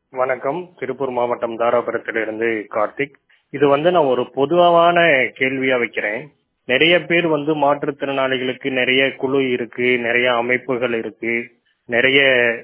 வணக்கம். திருப்பூர் மாவட்டம் தாராபுரத்திலிருந்து கார்த்திக். இது நான் ஒரு பொதுவான கேள்வியா வைக்கிறேன். நிறைய பேர் மாற்றுத்திறனாளிகளுக்கு நிறைய குழு இருக்கு, நிறைய அமைப்புகள் இருக்கு, நிறைய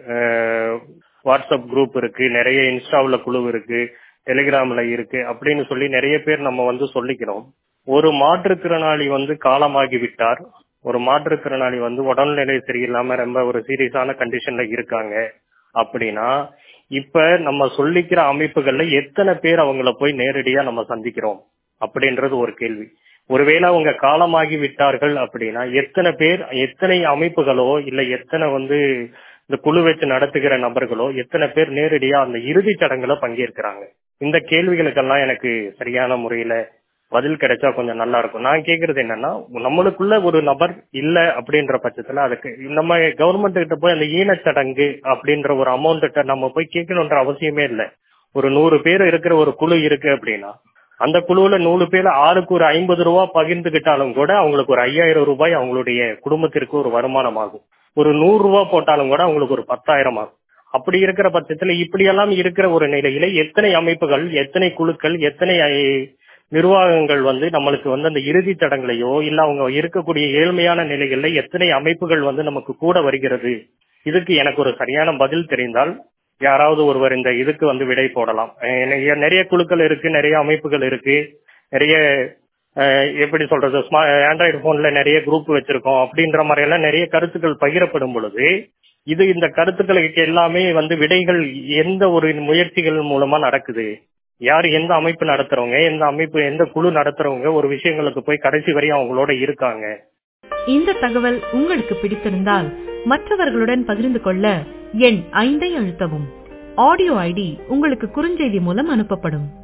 வாட்ஸ்அப் குரூப் இருக்கு, நிறைய இன்ஸ்டாவில் குழு இருக்கு, டெலிகிராம்ல இருக்கு அப்படின்னு சொல்லி நிறைய பேர் நம்ம சொல்லிக்கிறோம். ஒரு மாற்றுத்திறனாளி காலமாகி விட்டார், ஒரு மாற்றுத்திறனாளி உடல்நிலை சரியில்லாம ரொம்ப ஒரு சீரியஸான கண்டிஷன்ல இருக்காங்க அப்படின்னா, இப்ப நம்ம சொல்லிக்கிற அமைப்புகள்ல எத்தனை பேர் அவங்கள போய் நேரடியா நம்ம சந்திக்கிறோம் அப்படின்றது ஒரு கேள்வி. ஒருவேளை அவங்க காலமாகி விட்டார்கள் அப்படின்னா எத்தனை பேர், எத்தனை அமைப்புகளோ இல்ல எத்தனை இந்த குழு வச்சு நடத்துகிற நபர்களோ எத்தனை பேர் நேரடியா அந்த இறுதி சடங்குல பங்கேற்கிறாங்க? இந்த கேள்விகளுக்கெல்லாம் எனக்கு சரியான முறையில பதில் கிடைச்சா கொஞ்சம் நல்லா இருக்கும். நான் கேக்குறது என்னன்னா, நம்மளுக்குள்ள ஒரு நபர் இல்ல அப்படின்ற பட்சத்துல அதுக்கு நம்ம கவர்மெண்ட் கிட்ட போய் அந்த ஈனச்சடங்கு அப்படின்ற ஒரு அமௌண்ட் நம்ம போய் கேட்கணுன்ற அவசியமே இல்லை. ஒரு 100 பேர் இருக்கிற ஒரு குழு இருக்கு அப்படின்னா அந்த குழுவுல 100 பேர் ஆளுக்கு ஒரு 50 ரூபாய் பகிர்ந்துகிட்டாலும் கூட அவங்களுக்கு ஒரு 5000 ரூபாய் அவங்களுடைய குடும்பத்திற்கு ஒரு வருமானம் ஆகும். ஒரு 100 ரூபாய் போட்டாலும் கூட அவங்களுக்கு ஒரு 10,000 ஆகும். அப்படி இருக்கிற பட்சத்துல இப்படியெல்லாம் இருக்கிற ஒரு நிலையில எத்தனை அமைப்புகள், எத்தனை குழுக்கள், எத்தனை நிர்வாகங்கள் நம்மளுக்கு அந்த இறுதி சடங்குலையோ இல்ல அவங்க இருக்கக்கூடிய ஏழ்மையான நிலைகள்ல எத்தனை அமைப்புகள் நமக்கு கூட வருகிறது? இதுக்கு எனக்கு ஒரு சரியான பதில் தெரிந்தால் யாராவது ஒருவர் இந்த இதுக்கு விடை போடலாம். நிறைய குழுக்கள் இருக்கு, நிறைய அமைப்புகள் இருக்கு, நிறைய எப்படி சொல்றது, ஆண்ட்ராய்டு போன்ல நிறைய குரூப் வச்சிருக்கோம் அப்படின்ற மாதிரி எல்லாம் நிறைய கருத்துக்கள் பகிரப்படும் பொழுது இந்த கருத்துக்களுக்கு எல்லாமே விடைகள் எந்த ஒரு முயற்சிகள் மூலமா நடக்குது? யாரு, எந்த அமைப்பு நடத்துறவங்க, எந்த அமைப்பு, எந்த குழு நடத்துறவங்க ஒரு விஷயங்களுக்கு போய் கடைசி வரையும் அவங்களோட இருக்காங்க? இந்த தகவல் உங்களுக்கு பிடித்திருந்தால் மற்றவர்களுடன் பகிர்ந்து கொள்ள எண் 5 அழுத்தவும். ஆடியோ ஐடி உங்களுக்கு குறுஞ்செய்தி மூலம் அனுப்பப்படும்.